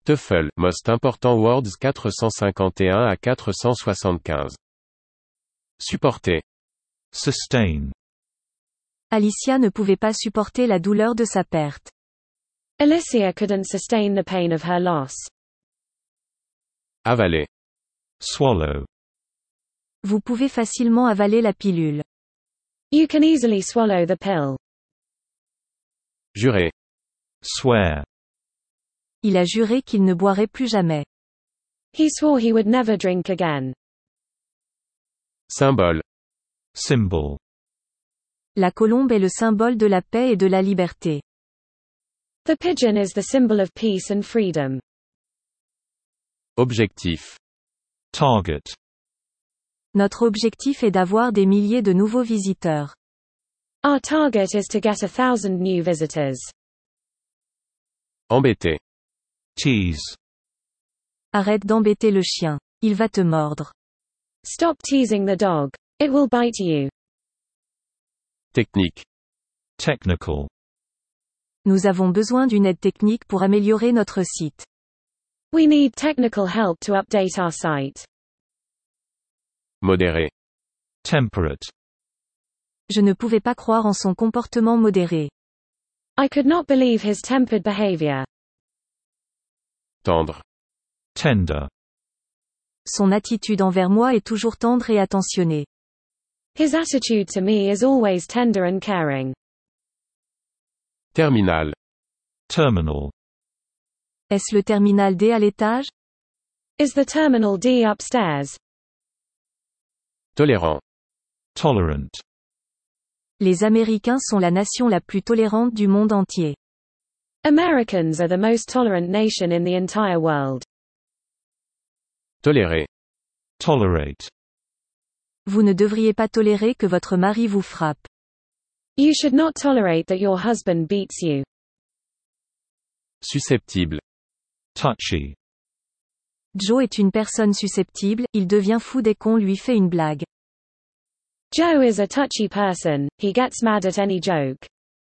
TOEFL, Most Important Words 451 à 475. Supporter. Sustain. Alicia ne pouvait pas supporter la douleur de sa perte. Alicia couldn't sustain the pain of her loss. Avaler. Swallow. Vous pouvez facilement avaler la pilule. You can easily swallow the pill. Jurer. Swear. Il a juré qu'il ne boirait plus jamais. He swore he would never drink again. Symbole. Symbol. La colombe est le symbole de la paix et de la liberté. The pigeon is the symbol of peace and freedom. Objectif. Target. Notre objectif est d'avoir des milliers de nouveaux visiteurs. Our target is to get 1,000 new visitors. Embêter. Tease. Arrête d'embêter le chien. Il va te mordre. Stop teasing the dog. It will bite you. Technique. Technical. Nous avons besoin d'une aide technique pour améliorer notre site. We need technical help to update our site. Modéré. Temperate. Je ne pouvais pas croire en son comportement modéré. I could not believe his tempered behavior. Tendre. Tender. Son attitude envers moi est toujours tendre et attentionnée. His attitude to me is always tender and caring. Terminal. Terminal. Est-ce le terminal D à l'étage? Is the terminal D upstairs? Tolérant. Tolerant. Les Américains sont la nation la plus tolérante du monde entier. Americans are the most tolerant nation in the entire world. Tolérer. Tolerate. Vous ne devriez pas tolérer que votre mari vous frappe. You should not tolerate that your husband beats you. Susceptible. Touchy. Joe est une personne susceptible, il devient fou dès qu'on lui fait une blague. Joe is a touchy person, he gets mad at any joke.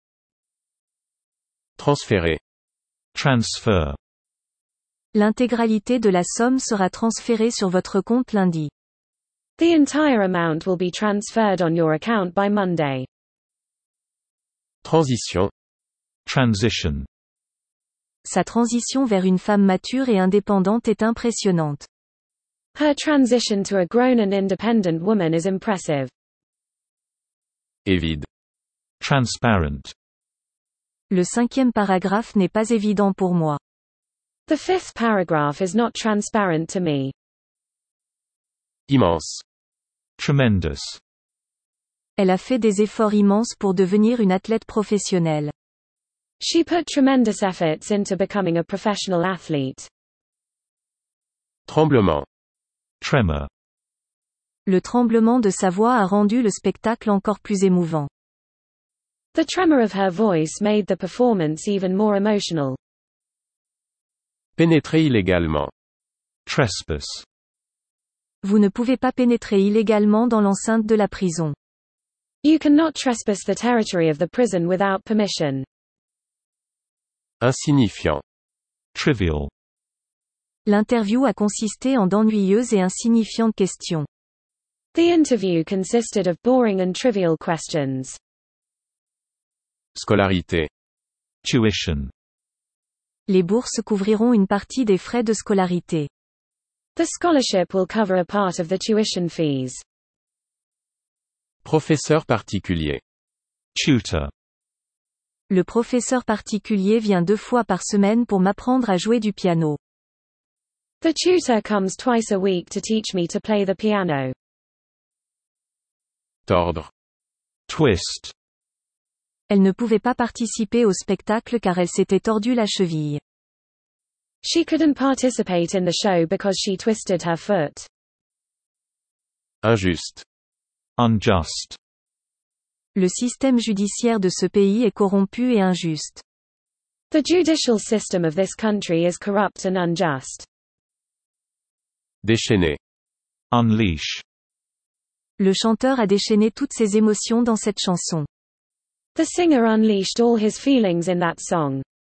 Transférer. Transfer. L'intégralité de la somme sera transférée sur votre compte lundi. The entire amount will be transferred on your account by Monday. Transition. Transition. Sa transition vers une femme mature et indépendante est impressionnante. Her transition to a grown and independent woman is impressive. Évide. Transparent. Le 5e paragraphe n'est pas évident pour moi. The 5th paragraph is not transparent to me. Immense. Tremendous. Elle a fait des efforts immenses pour devenir une athlète professionnelle. She put tremendous efforts into becoming a professional athlete. Tremblement. Tremor. Le tremblement de sa voix a rendu le spectacle encore plus émouvant. The tremor of her voice made the performance even more emotional. Pénétrer illégalement. Trespass. Vous ne pouvez pas pénétrer illégalement dans l'enceinte de la prison. You cannot trespass the territory of the prison without permission. Insignifiant. Trivial. L'interview a consisté en d'ennuyeuses et insignifiantes questions. The interview consisted of boring and trivial questions. Scolarité. Tuition. Les bourses couvriront une partie des frais de scolarité. The scholarship will cover a part of the tuition fees. Professeur particulier. Tutor. Le professeur particulier vient 2 fois par semaine pour m'apprendre à jouer du piano. The tutor comes twice a week to teach me to play the piano. Tordre. Twist. Elle ne pouvait pas participer au spectacle car elle s'était tordu la cheville. She couldn't participate in the show because she twisted her foot. Injuste. Unjust. Le système judiciaire de ce pays est corrompu et injuste. The judicial system of this country is corrupt and unjust. Déchaîner. Unleash. Le chanteur a déchaîné toutes ses émotions dans cette chanson. The singer unleashed all his feelings in that song.